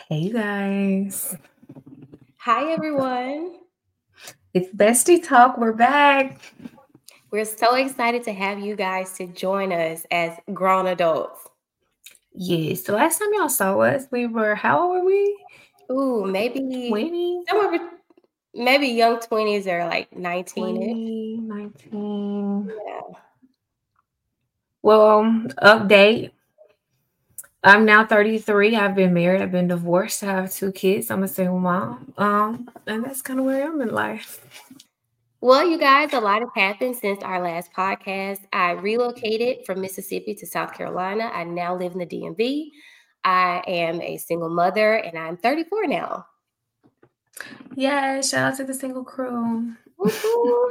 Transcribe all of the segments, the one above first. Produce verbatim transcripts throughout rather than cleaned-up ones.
Hey guys, Hi, everyone. it's Bestie Talk. We're back. We're so excited to have you guys to join us as grown adults. Yes, the last time y'all saw us, we were, how old were we? Ooh, maybe twenty, somewhere, bet- maybe young twenties or like nineteen ish. twenty, nineteen. Yeah. Well, update. I'm now thirty-three. I've been married. I've been divorced. I have two kids. I'm a single mom. Um, and that's kind of where I am in life. Well, you guys, a lot has happened since our last podcast. I relocated from Mississippi to South Carolina. I now live in the D M V. I am a single mother and I'm thirty-four now. Yeah, shout out to the single crew. Woo-hoo.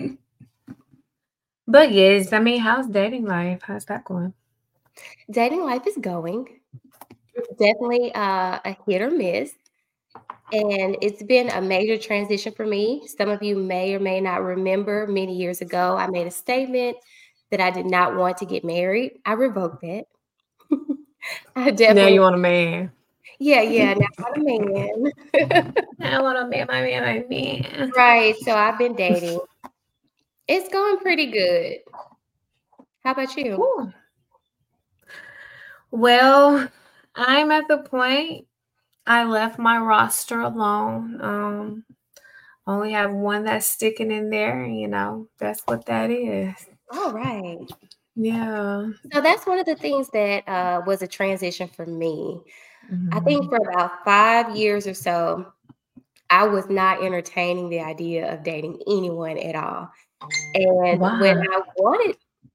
But yes, I mean, how's dating life? How's that going? Dating life is going. It's definitely uh, a hit or miss. And it's been a major transition for me. Some of you may or may not remember many years ago, I made a statement that I did not want to get married. I revoked that. I Now definitely, you want a man. yeah, yeah, now I'm a man. I want a man, my man, my man. Right. So I've been dating. It's going pretty good. How about you? Cool. Well, I'm at the point I left my roster alone. Um, only have one that's sticking in there, and you know, that's what that is. All right. Yeah. So that's one of the things that uh, was a transition for me. I think Mhm. for about five years or so, I was not entertaining the idea of dating anyone at all. And when Why? I wanted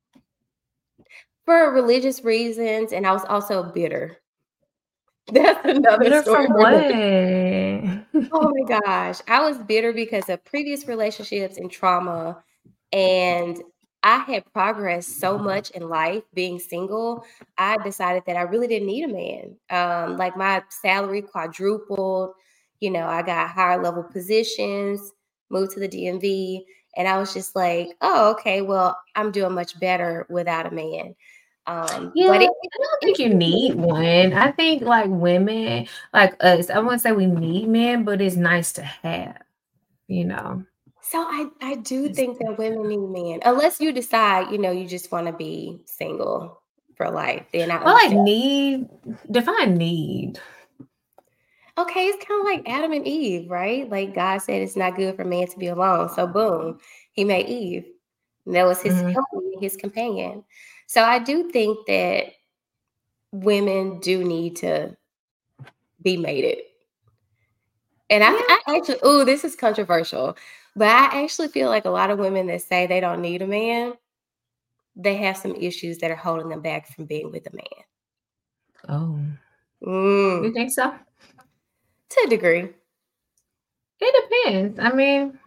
for religious reasons, and I was also bitter. That's another Bitter story from for what? another. Oh my gosh. I was bitter because of previous relationships and trauma. And I had progressed so much in life being single. I decided that I really didn't need a man. Um, like my salary quadrupled. You know, I got higher level positions, moved to the D M V. And I was just like, oh, okay, well, I'm doing much better without a man. Um, Yeah, but it, I don't think it, you need one. I think like women, like us, I wouldn't say we need men, but it's nice to have, you know. so I, I do It's think that women need men, unless you decide, you know, you just want to be single for life. Then I well, like understand. need, define need. Okay, it's kind of like Adam and Eve, right? Like God said, it's not good for man to be alone. So boom, He made Eve. And that was His Mhm. helpmate, His companion. So I do think that women do need to be mated. And I, Yeah. I actually, oh, this is controversial, but I actually feel like a lot of women that say they don't need a man, they have some issues that are holding them back from being with a man. Oh, you Mm, think so? to a degree. It depends. I mean,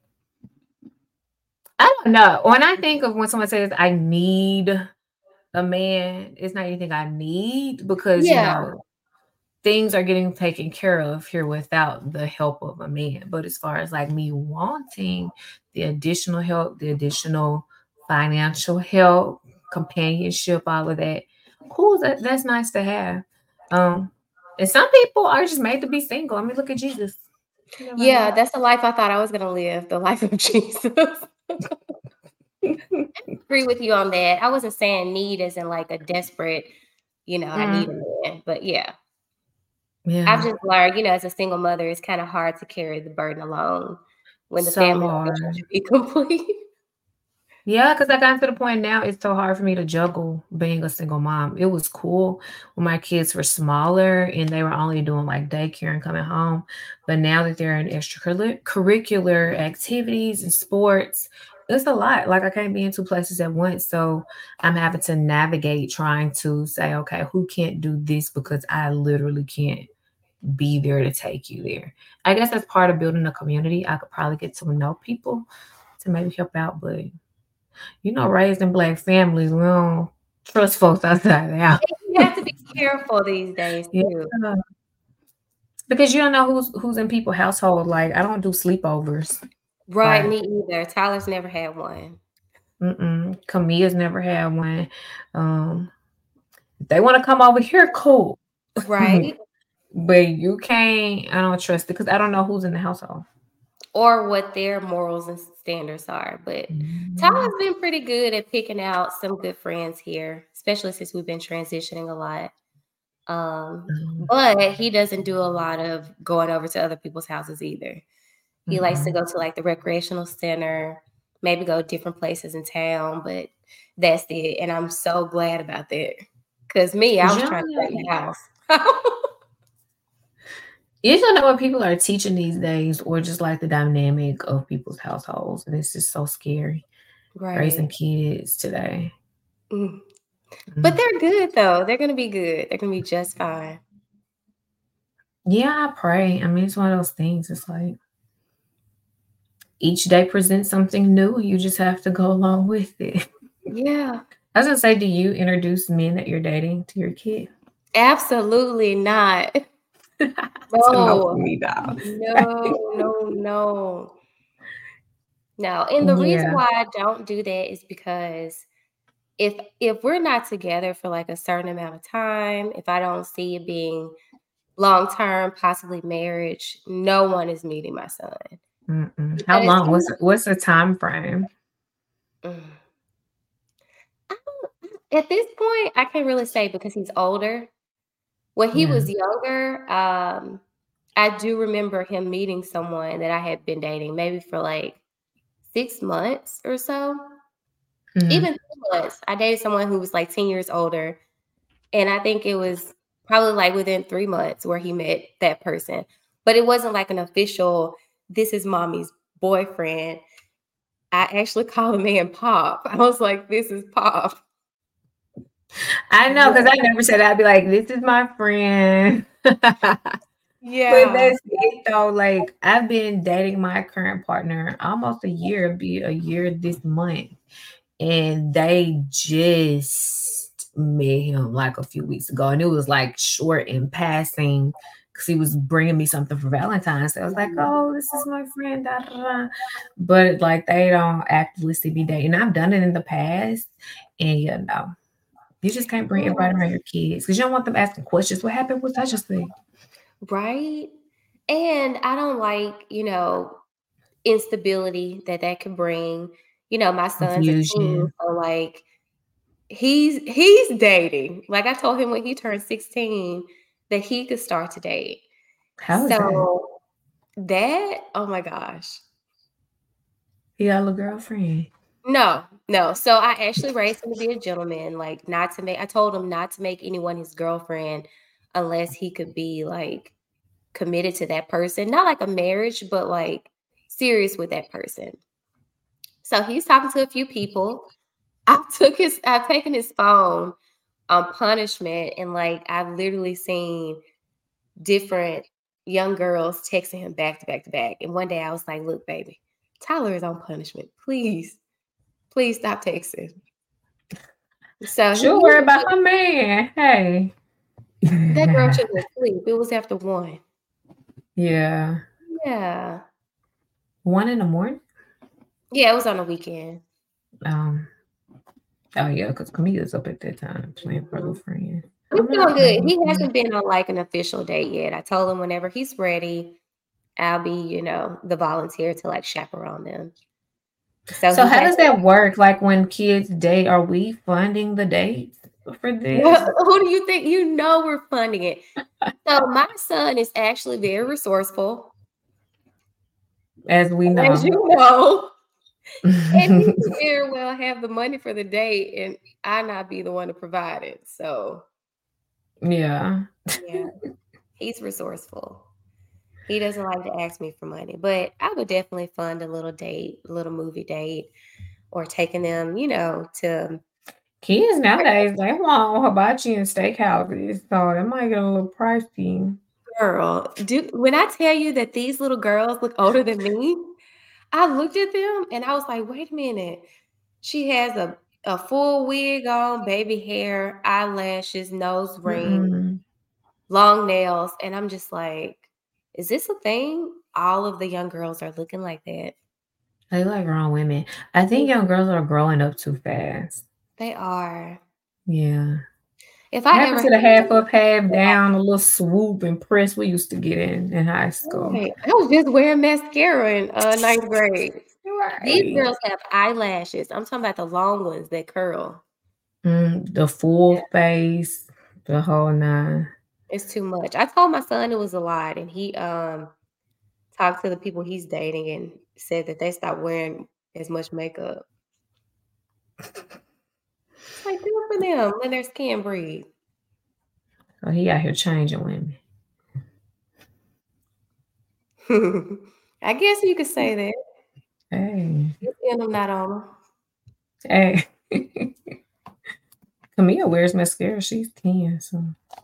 I don't know. When I think of when someone says I need a man, it's not anything I need because, you Yeah. know, things are getting taken care of here without the help of a man. But as far as like me wanting the additional help, the additional financial help, companionship, all of that, cool, that, that's nice to have. Um, and some people are just made to be single. I mean, look at Jesus. You never Yeah, know. that's the life I thought I was going to live, the life of Jesus. Agree with you on that. I wasn't saying need as in like a desperate, you know, I need Mm, a man. But yeah, I've yeah, just learned, you know, as a single mother, it's kind of hard to carry the burden alone when the so family hard. relationship be complete. Yeah, because I got to the point now it's so hard for me to juggle being a single mom. It was cool when my kids were smaller and they were only doing like daycare and coming home. But now that they're in extracurricular activities and sports, it's a lot. Like I can't be in two places at once. So I'm having to navigate trying to say, okay, who can't do this because I literally can't be there to take you there. I guess that's part of building a community. I could probably get to know people to maybe help out, but you know, raised in black families, we don't trust folks outside the house. You have to be careful these days Yeah, too. because you don't know who's who's in people's household. Like, I don't do sleepovers. Right, Like, me either. Tyler's never had one. mm-mm. Camilla's never had one. Um, if they want to come over here, cool. Right? But you can't, I don't trust it because I don't know who's in the household. Or what their morals and standards are. But Tyler's been pretty good at picking out some good friends here, especially since we've been transitioning a lot. Um, Mm. but he doesn't do a lot of going over to other people's houses either. He mm-hmm. likes to go to like the recreational center, maybe go different places in town, but that's it. And I'm so glad about that. Because me, I was yeah. trying to get in the house. You don't know what people are teaching these days, or just like the dynamic of people's households. And it's just so scary. Right. Raising kids today. Mm. But they're good though. They're gonna be good. They're gonna be just fine. Yeah, I pray. I mean, it's one of those things. It's like each day presents something new. You just have to go along with it. Yeah. I was gonna say, do you introduce men that you're dating to your kid? Absolutely not. No, me, no, no, no. No. And the yeah. reason why I don't do that is because if if we're not together for like a certain amount of time, if I don't see it being long term, possibly marriage, no one is meeting my son. Mm-mm. How long? What's what's the time frame? Mm. At this point, I can't really say because he's older. When he yeah. was younger, um, I do remember him meeting someone that I had been dating, maybe for like six months or so. Mm-hmm. Even two months. I dated someone who was like ten years older. And I think it was probably like within three months where he met that person. But it wasn't like an official, this is mommy's boyfriend. I actually called a man Pop. I was like, this is Pop. I know, because I never said that. I'd be like, this is my friend. Yeah. But that's it though. Like, I've been dating my current partner almost a year, it'll be a year this month. And they just met him like a few weeks ago. And it was like short in passing because he was bringing me something for Valentine's. So I was like, oh, this is my friend. Da, da, da. But like, they don't actively see me dating. I've done it in the past. And you know, you just can't bring everybody around your kids because you don't want them asking questions. What happened with such a thing? Right. And I don't like, you know, instability that that can bring. You know, my son's a teen, so like he's he's dating. Like I told him when he turned sixteen that he could start to date. How is so that? that? Oh my gosh. He got a little girlfriend. No, no. So I actually raised him to be a gentleman, like not to make I told him not to make anyone his girlfriend unless he could be like committed to that person. Not like a marriage, but like serious with that person. So he's talking to a few people. I took his, I've taken his phone on punishment, and like I've literally seen different young girls texting him back to back to back. And one day I was like, look, baby, Tyler is on punishment. Please, please stop texting. So she'll worry about her man. Hey. That girl should have sleep. It was after one. Yeah. Yeah. One in the morning? Yeah, it was on the weekend. Um. Oh yeah, because Camila's up at that time playing for her friend. He's doing good. He hasn't been on like an official date yet. I told him whenever he's ready, I'll be, you know, the volunteer to like chaperone them. So, so how does that work? Like when kids date, are we funding the dates for this? Well, who do you think? You know we're funding it. So my son is actually very resourceful. As we know. As you know. And he could very well have the money for the date and I not be the one to provide it. So yeah. Yeah. He's resourceful. He doesn't like to ask me for money, but I would definitely fund a little date, a little movie date, or taking them, you know, to kids nowadays, they want hibachi and steakhouses, so it might get a little pricey. Girl, do when I tell you that these little girls look older than me, I looked at them and I was like, wait a minute. She has a, a full wig on, baby hair, eyelashes, nose ring, mm-hmm. long nails. And I'm just like, is this a thing? All of the young girls are looking like that. They like grown women. I think young girls are growing up too fast. They are. Yeah. If What I happened ever to the half had up, half down, a little swoop and press we used to get in in high school? Right. I was just wearing mascara in uh, ninth grade. These Right. girls have eyelashes. I'm talking about the long ones that curl. Mm, the full Yeah, face, the whole nine. it's too much. I told my son it was a lot, and he um talked to the people he's dating and said that they stopped wearing as much makeup. It's like good for them. Let their skin breathe. So he out here changing women. I guess you could say that. Hey, It's in them, not on them. hey. Camille wears mascara. She's ten, so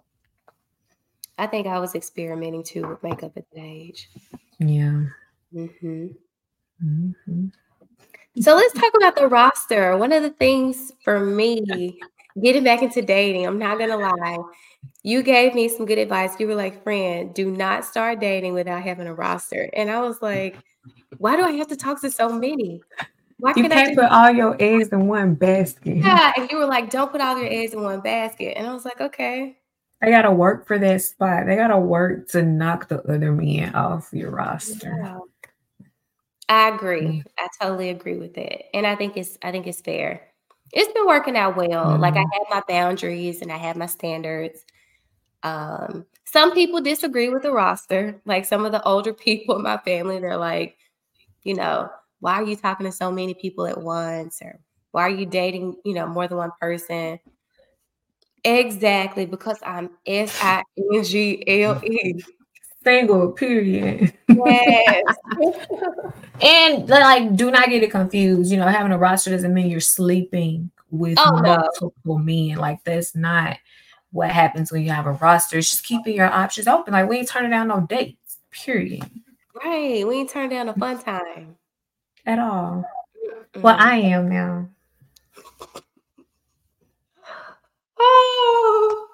I think I was experimenting too with makeup at that age. yeah. hmm Hmm. So let's talk about the roster. One of the things for me, getting back into dating, I'm not gonna lie, you gave me some good advice. You were like, friend, do not start dating without having a roster. And I was like, why do I have to talk to so many? Why You can't I can't just put all your eggs in one basket. yeah? And you were like, don't put all your eggs in one basket. And I was like, okay. They gotta work for that spot. They gotta work to knock the other men off your roster. Yeah. I agree. Mm. I totally agree with that. And I think it's I think it's fair. It's been working out well. Like I Mm. have my boundaries and I have my standards. Um, some people disagree with the roster. Like some of the older people in my family, they're like, you know, why are you talking to so many people at once? Or why are you dating, you know, more than one person? Exactly, because I'm S I N G L E. Single, period. Yes. And like, do not get it confused. You know, having a roster doesn't mean you're sleeping with Oh no. multiple men. Like, that's not what happens when you have a roster. It's just keeping your options open. Like, we ain't turning down no dates, period, Right. We ain't turned down a fun time. at all. Well, Mm. I am now. Oh.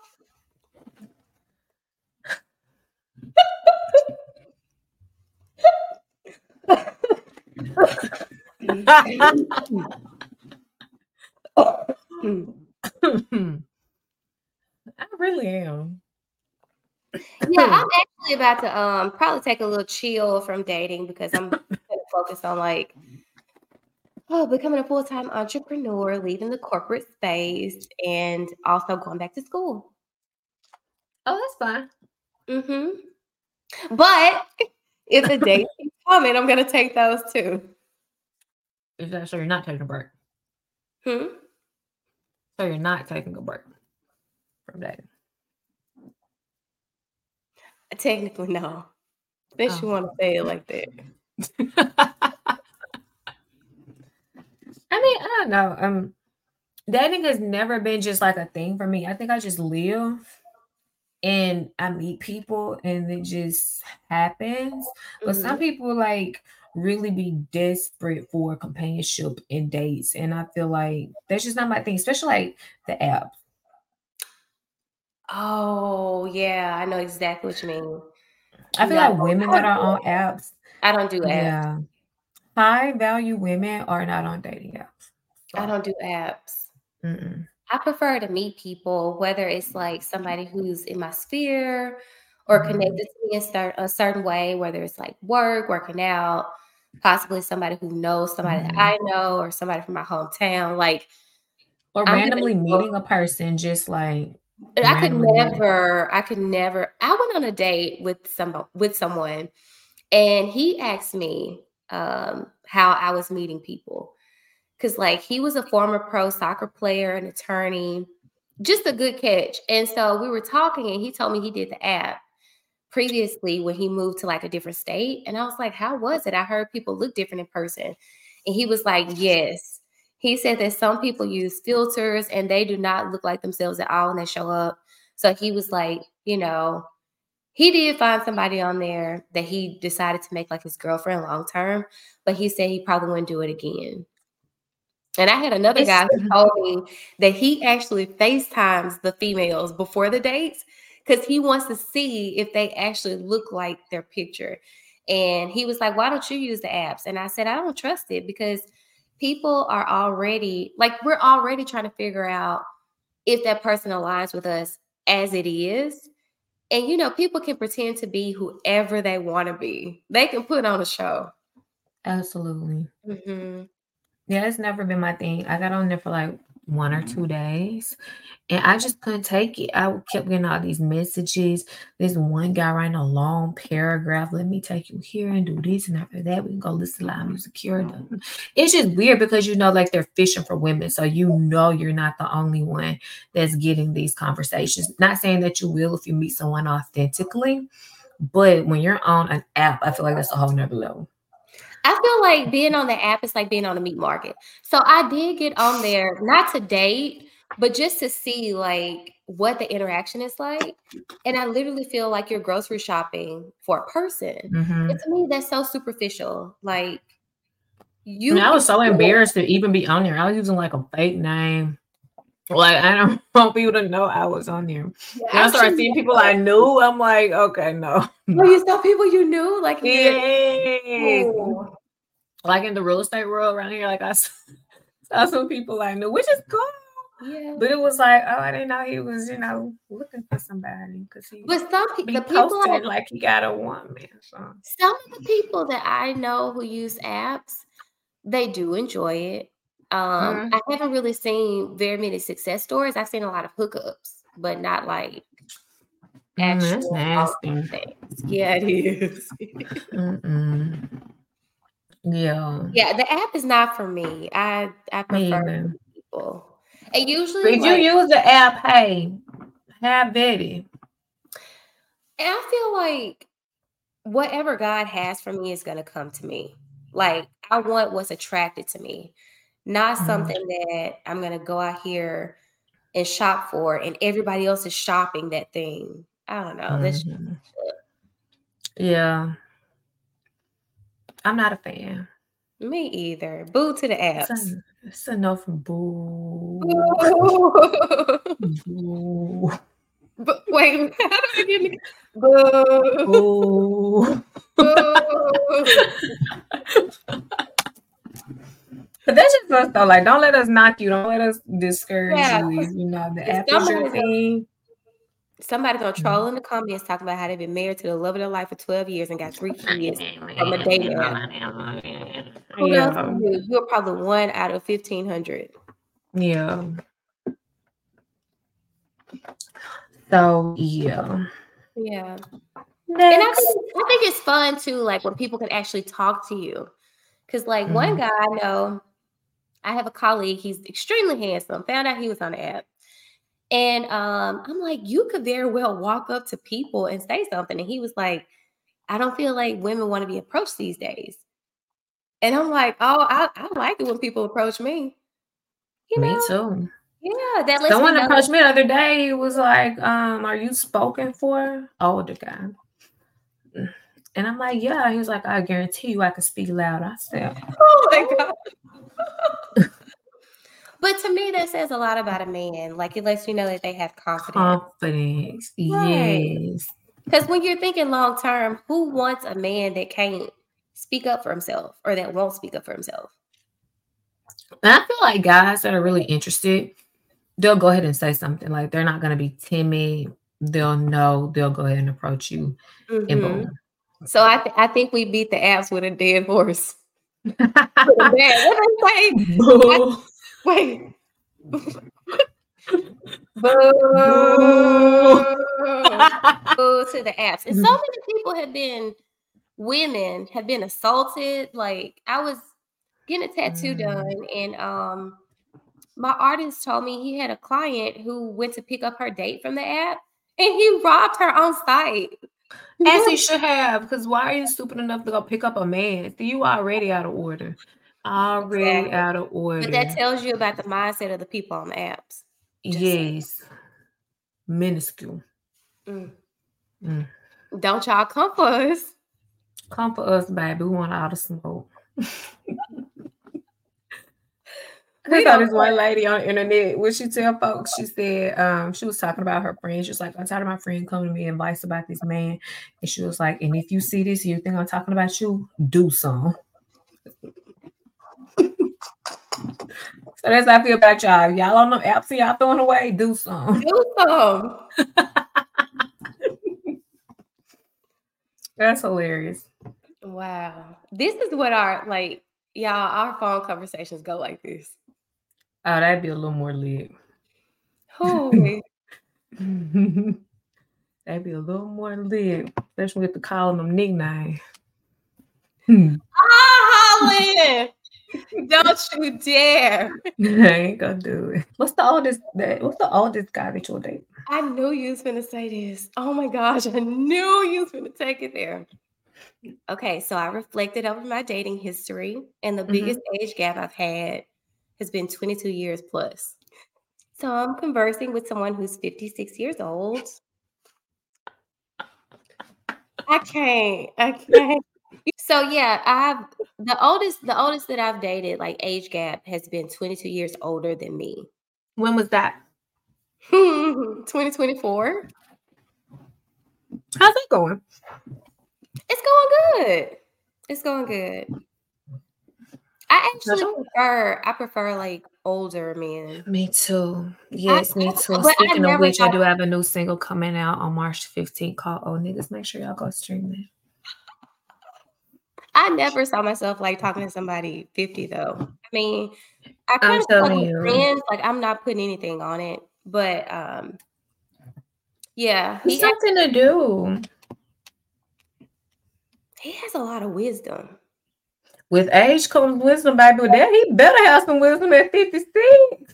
I really am. Yeah, I'm actually about to um probably take a little chill from dating because I'm gonna focus on like oh becoming a full-time entrepreneur, leaving the corporate space, and also going back to school. Oh, that's fine. hmm But if a date keeps coming, I'm gonna take those too. Is that so you're not taking a break? Hmm? So you're not taking a break from dating? Technically, no. Unless you Oh. want to say it like that. I mean, I don't know. Um, dating has never been just like a thing for me. I think I just live and I meet people and it just happens. But some hmm people like really be desperate for companionship and dates. And I feel like that's just not my thing, especially like the app. Oh yeah, I know exactly what you mean. I feel No, like women I that don't are do on it. apps, I don't do apps. yeah, high value women are not on dating apps. I So, don't do apps. mm-mm. I prefer to meet people, whether it's like somebody who's in my sphere or Mhm. connected to me in cer- a certain way, whether it's like work, working out, possibly somebody who knows somebody that Mhm. I know or somebody from my hometown. Like Or I'm gonna randomly go. meeting a person, just like I could randomly meeting. never, I could never. I went on a date with some with someone, and he asked me um, how I was meeting people. Cause like he was a former pro soccer player, an attorney, just a good catch. And so we were talking and he told me he did the app previously when he moved to like a different state. And I was like, how was it? I heard people look different in person. And he was like, yes. He said that some people use filters and they do not look like themselves at all when they show up. So he was like, you know, he did find somebody on there that he decided to make like his girlfriend long term, but he said he probably wouldn't do it again. And I had another It's guy who told me that he actually FaceTimes the females before the dates because he wants to see if they actually look like their picture. And he was like, why don't you use the apps? And I said, I don't trust it because people are already like, we're already trying to figure out if that person aligns with us as it is. And, you know, people can pretend to be whoever they want to be. They can put on a show. Absolutely. Mm-hmm. Yeah, it's never been my thing. I got on there for like one or two days, and I just couldn't take it. I kept getting all these messages. This one guy writing a long paragraph. Let me take you here and do this, and after that, we can go listen to live music here. It's just weird because you know, like they're fishing for women, so you know you're not the only one that's getting these conversations. Not saying that you will if you meet someone authentically, but when you're on an app, I feel like that's a whole nother level. I feel like being on the app is like being on the meat market. So I did get on there, not to date, but just to see like what the interaction is like. And I literally feel like you're grocery shopping for a person. Mm-hmm. And to me, that's so superficial. Like you, and I was so embarrassed to even be on there. I was using like a fake name. Like I don't want people to know I was on there. Yeah, I started seeing people I knew. I'm like, okay, no. Oh, you saw people you knew, like yeah, like in the real estate world around here. Like I saw some people I knew, which is cool. Yeah, but it was like, oh, I didn't know he was, you know, looking for somebody because he. But some pe- be the people posted like he got a woman. So. Some of the people that I know who use apps, they do enjoy it. Um, mm-hmm. I haven't really seen very many success stories. I've seen a lot of hookups, but not like actual mm, nasty things. Yeah, it is. yeah. Yeah, the app is not for me. I I prefer people. And usually, did like, you use the app? Hey, have Betty. And I feel like whatever God has for me is going to come to me. Like I want what's attracted to me, not mm-hmm. something that I'm going to go out here and shop for and everybody else is shopping that thing. I don't know. Mm-hmm. That's just, yeah. I'm not a fan. Me either. Boo to the apps. It's a, it's a no from boo. Boo. But wait, how do I get me? Boo. Boo. Boo. But that's just us though. Like, don't let us knock you. Don't let us discourage yeah. you. You know, the app is your thing. Somebody gonna troll in the comments talking about how they've been married to the love of their life for twelve years and got three kids from a dating app. Who knows? Yeah. You? You're probably one out of fifteen hundred. Yeah. So yeah. Yeah. Next. And I think, I think it's fun too, like when people can actually talk to you. Cause like mm-hmm. one guy I know, I have a colleague, he's extremely handsome. Found out he was on the app. And um, I'm like, you could very well walk up to people and say something. And he was like, I don't feel like women want to be approached these days. And I'm like, oh, I, I like it when people approach me. You me know? too. Yeah, that lets someone me know approached me the other day. He was like, um, "Are you spoken for?" Older guy, and I'm like, "Yeah." He was like, "I guarantee you, I can speak loud." I said, "Oh my god." But to me, that says a lot about a man. Like it lets you know that they have confidence. Confidence, right. Yes. Because when you're thinking long term, who wants a man that can't speak up for himself or that won't speak up for himself? And I feel like guys that are really interested, they'll go ahead and say something. Like they're not going to be timid. They'll know. They'll go ahead and approach you. Mm-hmm. And boom. So I th- I think we beat the apps with a dead horse. With a dead, what did I say? I, wait. Boo. Boo. Boo to the apps. And so many people have been, women have been assaulted. Like I was getting a tattoo mm. done and um my artist told me he had a client who went to pick up her date from the app and he robbed her on site. As he should have, because why are you stupid enough to go pick up a man? You already out of order. Already exactly. out of order. But that tells you about the mindset of the people on the apps. Just yes. Saying. Minuscule. Mm. Mm. Don't y'all come for us. Come for us, baby. We want all the smoke. I saw this one lady on the internet. What she tell folks? She said um, she was talking about her friends. She was like, I'm tired of my friend coming to me and advice about this man. And she was like, and if you see this, you think I'm talking about you, do some. So that's how I feel about y'all. Y'all on them apps y'all throwing away, do some. Do some. That's hilarious. Wow. This is what our, like, y'all, our phone conversations go like this. Oh, that'd be a little more lit. Holy. That'd be a little more lit, especially with the calling them nicknames. Ah, Holland! Don't you dare! I ain't gonna do it. What's the oldest? That what's the oldest guy that you'll date? I knew you was gonna say this. Oh my gosh, I knew you was gonna take it there. Okay, so I reflected over my dating history, and the Mm-hmm. biggest age gap I've had has been twenty-two years plus. So I'm conversing with someone who's fifty-six years old. I can't. I can't. So yeah, I've the oldest the oldest that I've dated, like age gap, has been twenty-two years older than me. When was that? twenty twenty-four. How's it going? It's going good. It's going good. I actually prefer I prefer like older men. Me too. Yes, I, me too. but I Speaking of never which, I thought- do have a new single coming out on March fifteenth called "Oh Niggas." Make sure y'all go stream it. I never saw myself like talking to somebody fifty though. I mean, I I'm kind of telling like you. friends, like I'm not putting anything on it, but um, yeah, It's he something to do. he has a lot of wisdom. With age comes wisdom, baby. With that, he better have some wisdom at fifty-six.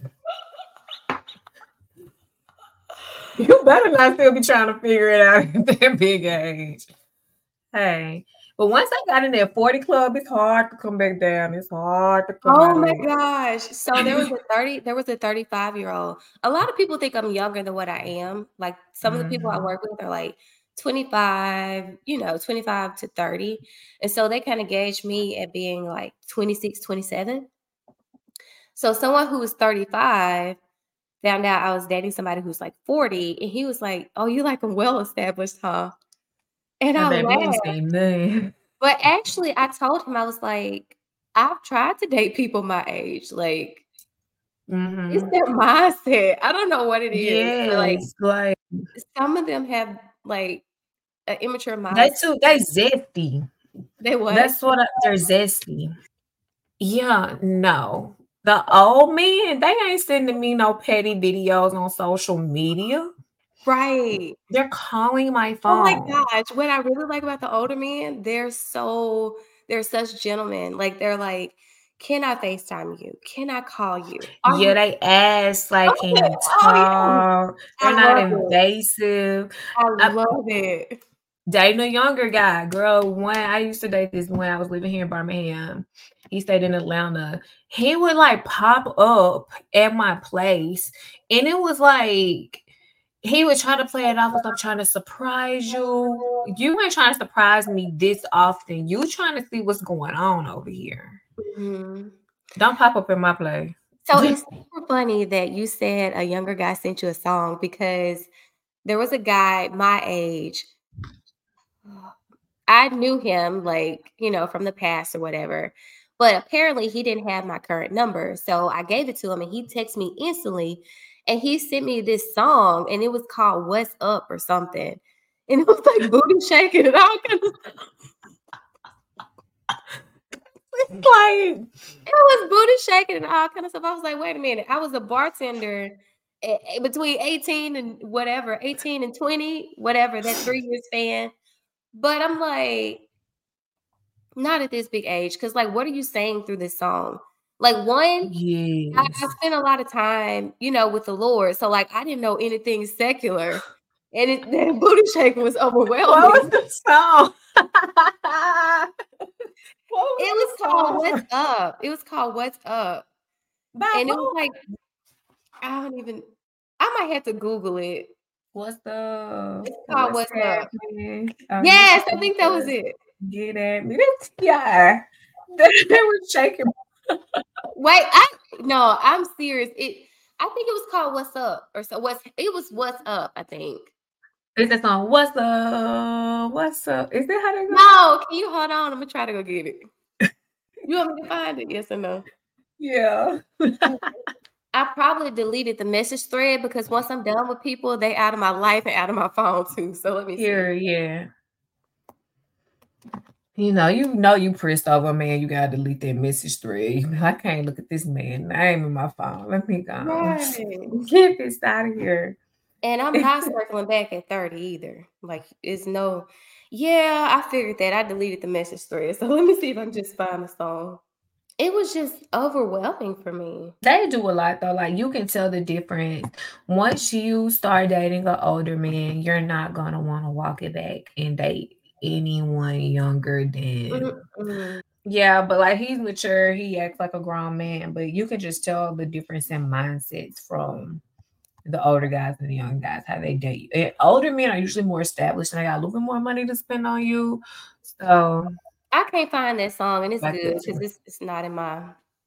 You better not still be trying to figure it out at that big age. Hey, but once I got in that forty club, it's hard to come back down. It's hard to come Oh out my of it. gosh. So there was a thirty, there was a thirty-five year old. A lot of people think I'm younger than what I am. Like some of the people I Mhm. work with are like twenty-five, you know, twenty-five to thirty. And so they kind of gauge me at being like twenty-six, twenty-seven. So someone who was thirty-five found out I was dating somebody who's like forty, and he was like, "Oh, you like them well established, huh?" And I I bet we ain't laughed. seen nothing. But actually, I told him, I was like, I've tried to date people my age. Like, Mhm. it's their mindset. I don't know what it is. But like, Yes, like some of them have like an immature they mindset. too. They zesty. They what? That's what I, they're zesty. Yeah, no. The old men, they ain't sending me no petty videos on social media. Right. They're calling my Oh my phone. gosh. What I really like about the older men, they're so they're such gentlemen. Like they're like, can I FaceTime you? Can I call you? Are Yeah, you they ask like, Oh, can you oh, yeah. talk? I They're not love it. invasive. I I- love it. Dating a younger guy, girl. One I used to date this when I was living here in Birmingham. He stayed in Atlanta. He would like pop up at my place, and it was like he would try to play it off as I'm trying to surprise you. You ain't trying to surprise me this often. You trying to see what's going on over here. Mhm. Don't pop up in my place. So it's super funny that you said a younger guy sent you a song because there was a guy my age. I knew him like, you know, from the past or whatever. But apparently he didn't have my current number. So I gave it to him and he texted me instantly and he sent me this song and it was called What's Up or something. And it was like booty shaking and all kinds of stuff. Like It was booty shaking and all kind of stuff. I was like, wait a minute. I was a bartender eh, eh, between eighteen and whatever, eighteen and twenty, whatever, that three year span. But I'm like, not at this big age. Cause like, what are you saying through this song? Like one, I, yes. I spent a lot of time, you know, with the Lord. So like I didn't know anything secular. And it, that booty shaking was overwhelming. What was the song? It was called What's Up. It was called What's Up. By And it who? was like, I don't even, I might have to Google it. What's the It's called What's Up. happening? Oh, Yes, you I think that was it. Get at me. That's yeah. They, they were shaking. Wait, I no, I'm serious. It I think it was called What's Up or so what's it was What's Up, I think. Is that song? What's up? What's up? Is that how they go? No, can you hold on? I'm gonna try to go get it. You want me to find it? Yes or no? Yeah. I probably deleted the message thread because once I'm done with people, they out of my life and out of my phone too. So let me Here, see. yeah. You know, you know you pressed over, man. You gotta delete that message thread. I can't look at this man name in my phone. Let me go. Right. Get this out of here. And I'm not circling back at thirty either. Like, it's no, yeah, I figured that. I deleted the message thread. So let me see if I can just find the song. It was just overwhelming for me. They do a lot though. Like you can tell the difference. Once you start dating an older man, you're not gonna want to walk it back and date anyone younger than. Mm-mm. Yeah, but like he's mature, he acts like a grown man, but you can just tell the difference in mindsets from the older guys and the young guys, how they date. And older men are usually more established and they got a little bit more money to spend on you. So I can't find that song, and it's like good that because too. it's, it's not in my.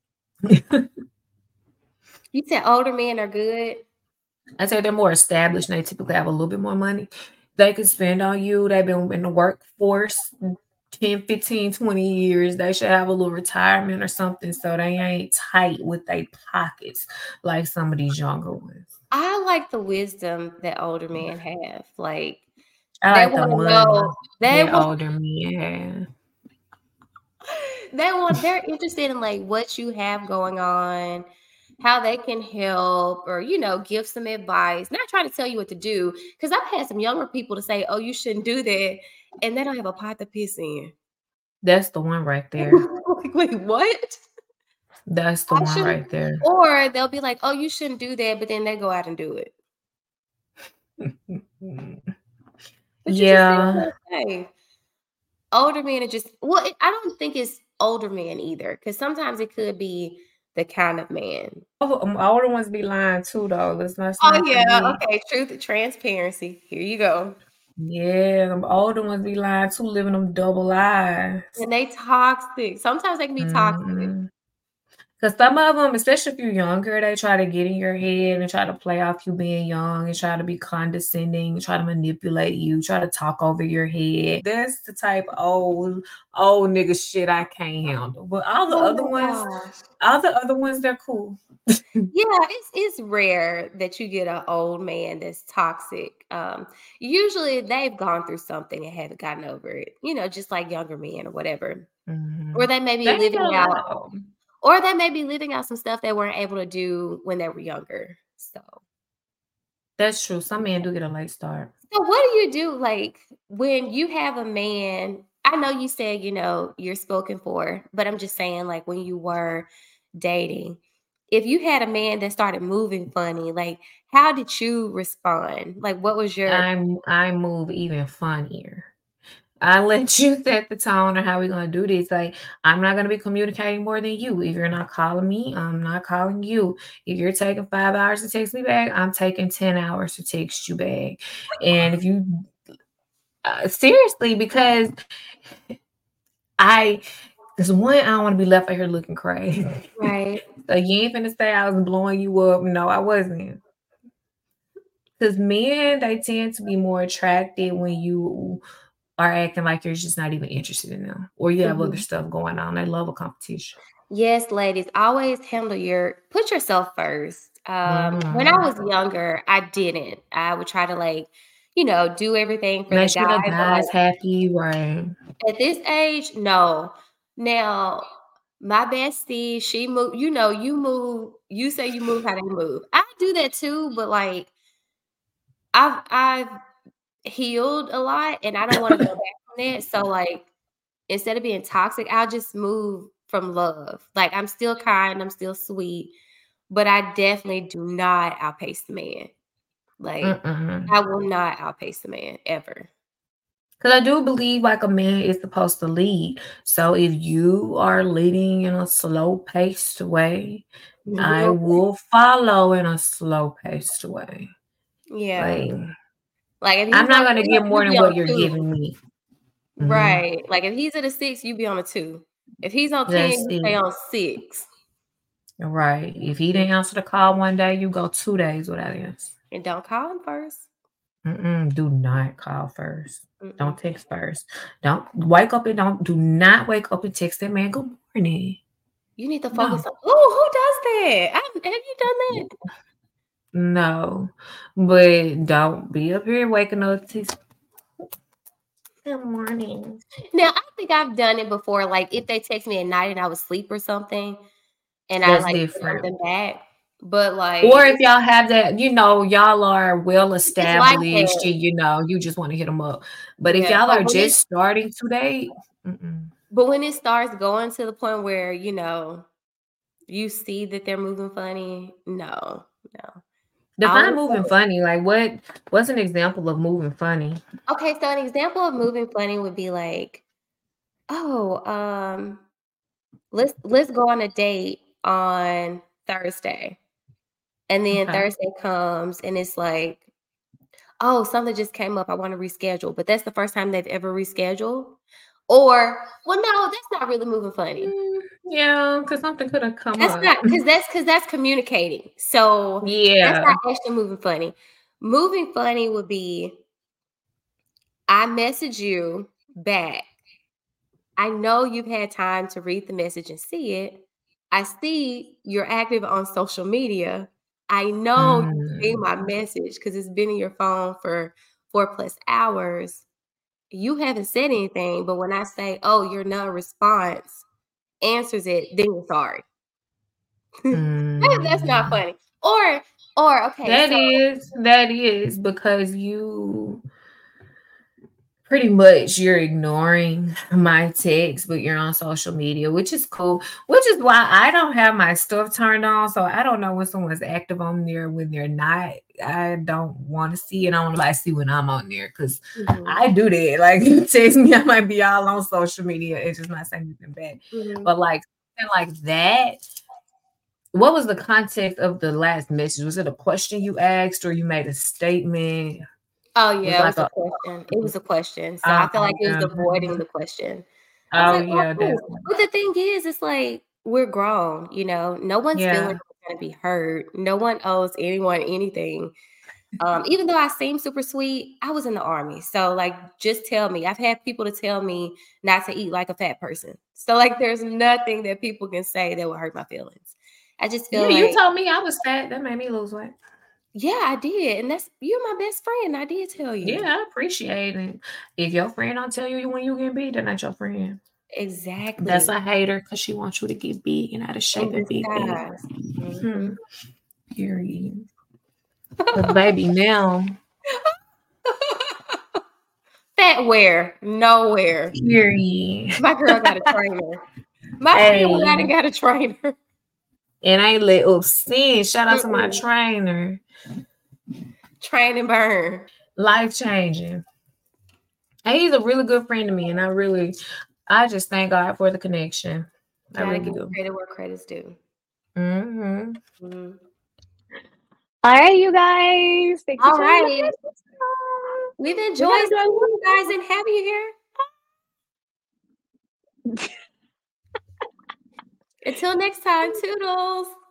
You said older men are good. I say they're more established and they typically have a little bit more money they can spend on you. They've been in the workforce ten, fifteen, twenty years. They should have a little retirement or something so they ain't tight with their pockets like some of these younger ones. I like the wisdom that older men have. Like, I they like the want to money know. They that want. older men have. They want. They're interested in like what you have going on, how they can help, or you know, give some advice. Not trying to tell you what to do, because I've had some younger people to say, "Oh, you shouldn't do that," and they don't have a pot to piss in. That's the one right there. Like, wait, what? That's the I one shouldn't. right there. Or they'll be like, "Oh, you shouldn't do that," but then they go out and do it. But you just feel Yeah. so safe. Older men are just well, it, I don't think it's older men either, because sometimes it could be the kind of man. Oh, um, older ones be lying too, though. Let's let's Oh not yeah, forget. okay. Truth and transparency. Here you go. Yeah, them older ones be lying too, living them double lives. And they toxic. Sometimes they can be toxic. Mhm. Because some of them, especially if you're younger, they try to get in your head and try to play off you being young and try to be condescending, try to manipulate you, try to talk over your head. That's the type of old, old nigga shit I can't handle. But all the Oh other my ones, gosh. all the other ones, they're cool. Yeah, it's it's rare that you get an old man that's toxic. Um, usually they've gone through something and haven't gotten over it. You know, just like younger men or whatever. Or Mhm. they may be They ain't living got a lot out of 'em. or they may be living out some stuff they weren't able to do when they were younger. So That's true. Some men do get a late start. So what do you do like when you have a man? I know you said, you know, you're spoken for, but I'm just saying, like, when you were dating, if you had a man that started moving funny, like, how did you respond? Like, what was your I'm I move even funnier. I let you set the tone on how we're gonna do this. Like, I'm not gonna be communicating more than you. If you're not calling me, I'm not calling you. If you're taking five hours to text me back, I'm taking ten hours to text you back. And if you uh, seriously, because I, because one, I don't want to be left out here looking crazy. right? So you ain't finna say I was blowing you up. No, I wasn't. Because men, they tend to be more attracted when you are acting like you're just not even interested in them or you have other Mhm. stuff going on. They love a competition. Yes, ladies, always handle your put yourself first. Um, when I Mhm. was younger, I didn't. I would try to like, you know, do everything for the Make guy, sure the but like guy's happy, right? at this age, no. Now, my bestie, she moved, you know, you move, you say you move how they move. I do that too, but like I've I've healed a lot and I don't want to go back from that. So like instead of being toxic, I'll just move from love. Like I'm still kind, I'm still sweet, but I definitely do not outpace the man. Like Mm-mm. I will not outpace the man ever. Because I do believe like a man is supposed to lead. So if you are leading in a slow paced way, I will follow in a slow paced way. Yeah. Like Like, if I'm he's on not a gonna six, get you more be than on what a you're two. giving me. Mhm. Right. Like, if he's at a six, you be on a two. If he's on ten, That's you stay it. on six. Right. If he didn't answer the call one day, you go two days without answer. And don't call him first. Mm-mm, do not call first. Don't Mm-mm. text first. Don't wake up and don't do not wake up and text that man good morning. You need to No. focus on, "Ooh, who that. I, have you done that? No, but don't be up here waking up to good morning. Now, I think I've done it before. Like if they text me at night and I was asleep or something, and I That's like send different. them back. But like, Or if y'all have that, you know, y'all are well it's like established, that. and you know, you just want to hit them up. But if Yeah, y'all but are when it, just starting to date, mm-mm. but when it starts going to the point where you know you see that they're moving funny, no, no. Define moving funny. Like what? What's an example of moving funny? Okay, so an example of moving funny would be like, oh, um, let's let's go on a date on Thursday, and then Okay. Thursday comes and it's like, oh, something just came up. I want to reschedule, but that's the first time they've ever rescheduled. Or, well, no, that's not really moving funny. Mm, yeah, because something could have come That's up. not because that's because that's communicating. So Yeah, that's not actually moving funny. Moving funny would be I message you back. I know you've had time to read the message and see it. I see you're active on social media. I know mm. you see my message because it's been in your phone for four plus hours. You haven't said anything, but when I say, oh, your non-response answers it, then you're sorry. Mm. That's not funny. Or, or okay, That so is that is because you pretty much you're ignoring my text, but you're on social media, which is cool. Which is why I don't have my stuff turned on, so I don't know when someone's active on there when they're not. I don't want to see it. I don't like see when I'm on there because mm-hmm. I do that. Like you text me, I might be all on social media and just not saying anything back. Mm-hmm. But like something like that. What was the context of the last message? Was it a question you asked or you made a statement? Oh yeah, it was, like it was a, a question. It was a question. So um, I feel like it was avoiding the question. Oh like, yeah, oh, cool. But the thing is, it's like we're grown, you know. No one's yeah. feelings are gonna be hurt. No one owes anyone anything. Um, even though I seem super sweet, I was in the army. So like just tell me. I've had people to tell me not to eat like a fat person. So like there's nothing that people can say that will hurt my feelings. I just feel yeah, like you told me I was fat. That made me lose weight. Yeah, I did. And that's you're my best friend. I did tell you. Yeah, I appreciate it. If your friend don't tell you when you get big, they're not your friend. Exactly. That's a hater because she wants you to get big and out of shape and be big. Mm-hmm. Period. But baby, now. Fat where? Nowhere. Period. My girl got a trainer. My hey. friend went out and got a trainer. And I ain't let up sin. Shout out Mm-mm. to my trainer. Train and burn. Life changing. And he's a really good friend to me. And I really, I just thank God for the connection. I really do. Credit where credit's due. Mm-hmm. Mm-hmm. All right, you guys. Thanks All right. We've enjoyed we seeing you guys and having you here. Until next time, toodles.